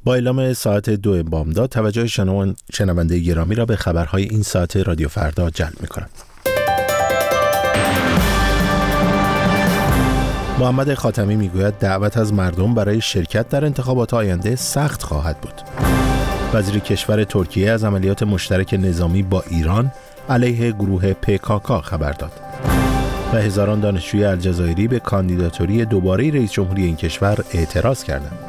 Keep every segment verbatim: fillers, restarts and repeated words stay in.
با اعلام ساعت دو بامداد توجه شنونده گرامی را به خبرهای این ساعت رادیو فردا جلب می‌کنم. محمد خاتمی میگوید دعوت از مردم برای شرکت در انتخابات آینده سخت خواهد بود. وزیر کشور ترکیه از عملیات مشترک نظامی با ایران علیه گروه پیکاکا خبر داد. و هزاران دانشجوی الجزایری به کاندیداتوری دوباره رئیس جمهوری این کشور اعتراض کردند.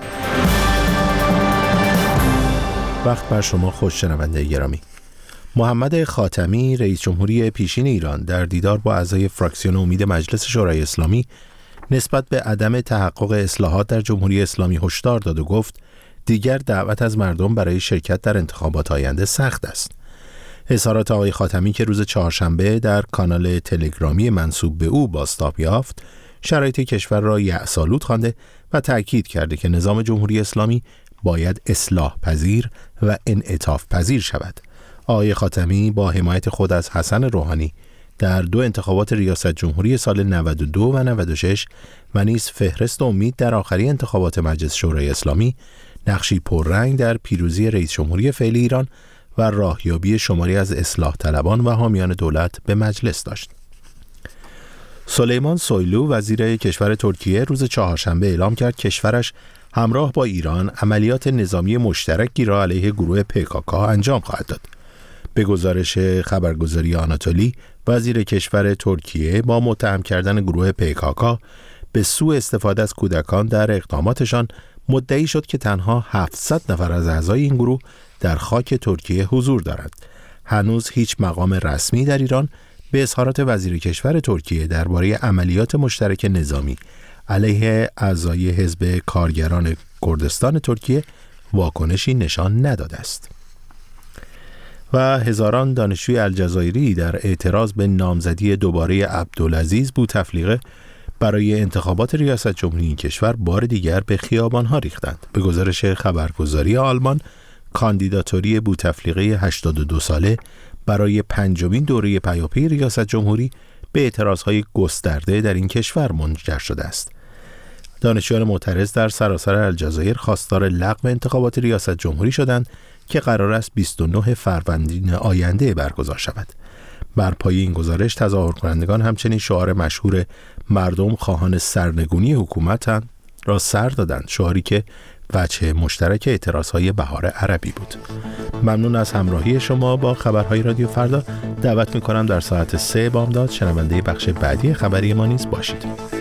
وقت بر شما خوش شنونده گرامی. محمد خاتمی رئیس جمهوری پیشین ایران در دیدار با اعضای فراکسیون امید مجلس شورای اسلامی نسبت به عدم تحقق اصلاحات در جمهوری اسلامی هشدار داد و گفت دیگر دعوت از مردم برای شرکت در انتخابات آینده سخت است. اظهارات آقای خاتمی که روز چهارشنبه در کانال تلگرامی منسوب به او بازتاب یافت، شرایط کشور را یأس‌آلود خوانده و تأکید کرده که نظام جمهوری اسلامی باید اصلاح پذیر و انعطاف پذیر شود. آقای خاتمی با حمایت خود از حسن روحانی در دو انتخابات ریاست جمهوری سال نود و دو و نود و شش و نیز فهرست امید در آخرین انتخابات مجلس شورای اسلامی نقشی پررنگ در پیروزی رئیس جمهوری فعلی ایران و راهیابی شماری از اصلاح طلبان و حامیان دولت به مجلس داشت. سلیمان سویلو وزیر کشور ترکیه روز چهارشنبه اعلام کرد کشورش همراه با ایران عملیات نظامی مشترکی را علیه گروه پیکاکا انجام خواهد داد. به گزارش خبرگزاری آناتولی، وزیر کشور ترکیه با متهم کردن گروه پیکاکا به سوء استفاده از کودکان در اقداماتشان مدعی شد که تنها هفتصد نفر از اعضای این گروه در خاک ترکیه حضور دارند. هنوز هیچ مقام رسمی در ایران به اظهارات وزیر کشور ترکیه درباره عملیات مشترک نظامی علیه اعضای حزب کارگران کردستان ترکیه واکنشی نشان نداده است. و هزاران دانشجوی الجزایری در اعتراض به نامزدی دوباره عبدالعزیز بوتفلیقه برای انتخابات ریاست جمهوری این کشور بار دیگر به خیابان‌ها ریختند. به گزارش خبرگزاری آلمان، کاندیداتوری بوتفلیقه هشتاد و دو ساله برای پنجمین دوره پیاپی ریاست جمهوری به اعتراضهای گسترده در این کشور منجر شده است. دانشجویان معترض در سراسر الجزایر خواستار لغو انتخابات ریاست جمهوری شدند که قرار است بیست و نه فروردین آینده برگزار شود. بر پایه این گزارش تظاهر کنندگان همچنین شعار مشهور مردم خواهان سرنگونی حکومت را سر دادند، شعاری که وجه مشترک اعتراضهای بهار عربی بود. ممنون از همراهی شما با خبرهای رادیو فردا. دعوت می‌کنم در ساعت سه بامداد شنونده بخش بعدی خبری ما نیز باشید.